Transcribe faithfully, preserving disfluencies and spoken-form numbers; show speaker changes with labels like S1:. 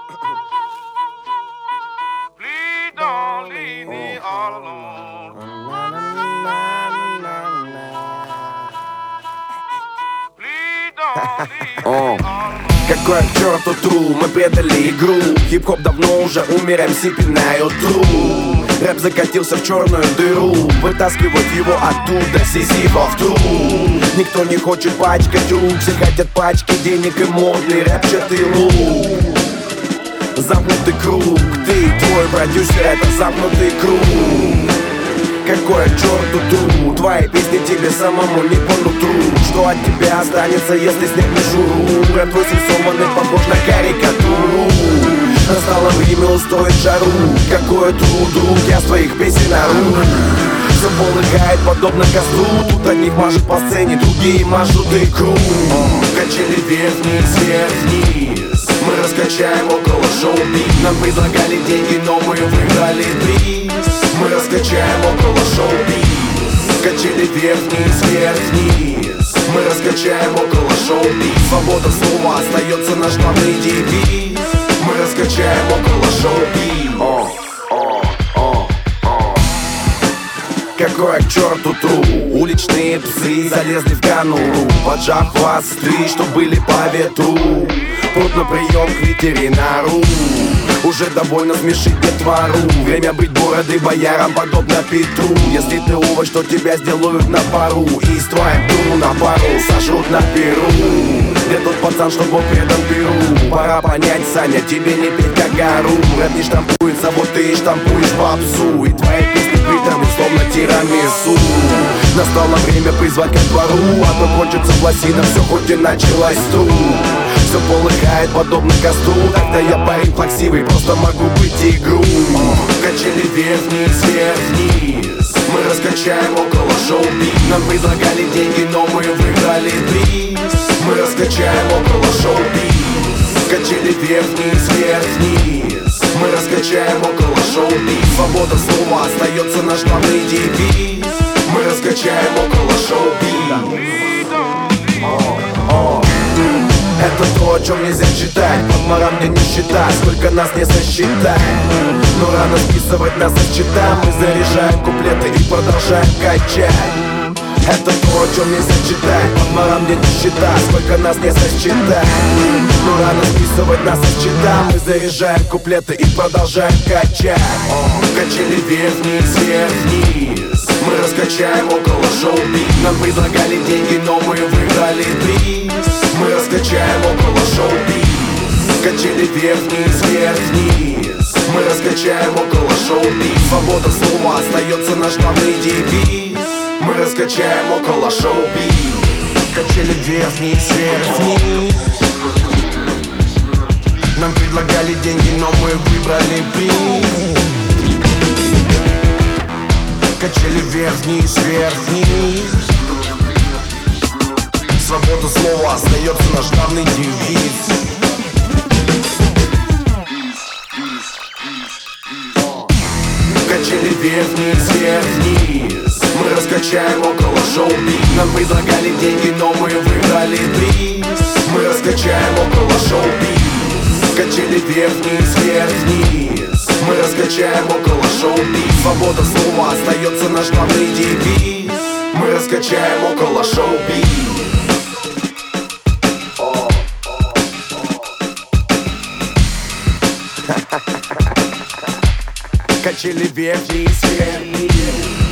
S1: Please don't leave me all alone. Please don't leave me all alone.
S2: Какой к черту тру, мы предали игру. Хип-хоп давно уже умер, эм си пинают тру. Рэп закатился в черную дыру, вытаскивать его оттуда сизифов тру. Никто не хочет пачкать рук, все хотят пачки денег и модный рэпчатый лук. Замкнутый круг, ты, твой продюсер, это замкнутый круг. Какой к черту тру, твои песни тебе самому не по нутру. Что от тебя останется, если снять мишуру? Рэп твой срисованный похож на карикатуру. Настало время устроить жару. Какое тру, друг, я с твоих песен ору. Все полыхает подобно костру. Тут одних машут по сцене, другие машут икру. Качели вверх-вниз, вверх-вниз. Мы раскачаем около шоу-биз. Нам предлагали деньги, но мы выиграли приз. Мы раскачаем около шоу-биз. Качели вверх-вниз, вверх-вниз. Мы раскачаем около шоу-биз. Свобода слова остается наш главный девиз. Мы раскачаем около шоу-биз. Какое к черту тру, уличные псы залезли в конуру, поджав хвосты, что были по ветру. Прут на прием к ветеринару. Уже довольно смешить детвору. Время быть бородой боярам подобно Петру. Если ты овощ, то тебя сделают на пару. И с твоим тру на пару сожрут на перу. Где тот пацан, что был предан перу? Пора понять, Саня, тебе не петь как гору. Рэп не штампуется, вот ты и штампуешь попсу. И твои песни приторны, словно тирамису. Настало время призвать ко двору, а то кончится в лосинах, все хоть и началось тру. Все полыхает подобно костру. Тогда я парень плаксивый, просто могу быть игру. Качели вверх-вниз, вверх-вниз. Мы раскачаем около шоу-биз. Нам предлагали деньги, но мы выиграли приз. Мы раскачаем около шоу-биз. Качели вверх-вниз, вверх-вниз. Мы раскачаем около шоу-биз. Свобода слова остается наш главный девиз. Мы раскачаем около шоу-биз. Это то, о чем нельзя читать. Под морам мне не считать, сколько нас не сосчитать. Но рано списывать нас со счета. Мы заряжаем куплеты и продолжаем качать. Это то, о чем нельзя читать. Под морам мне не считать, сколько нас не сосчитать. Но рано списывать нас со счета. Мы заряжаем куплеты и продолжаем качать. Качели вверх-вниз, вверх-вниз. Мы раскачаем около шоу-биз. Нам предлагали деньги, но мы выиграли приз. Мы раскачаем около шоу-биз. Качели вверх-вниз, вверх-вниз. Мы раскачаем около шоу-биз. Свобода слова остается наш главный девиз. Мы раскачаем около шоу-биз. Качели вверх-вниз, вверх-вниз. Нам предлагали деньги, но мы выбрали приз. Качели вверх-вниз, вверх-вниз. Свобода слова остается наш главный девиз. Качели вверх-вниз, вверх-вниз. Мы раскачаем около шоу-биз. Нам предлагали деньги, но мы выиграли приз. Мы раскачаем около шоу-биз. Качели вверх-вниз, вверх-вниз. Мы раскачаем около шоу-биз. Свобода слова остается наш главный девиз. Мы раскачаем около шоу-биз. Качели вверх-вниз, вверх-вниз.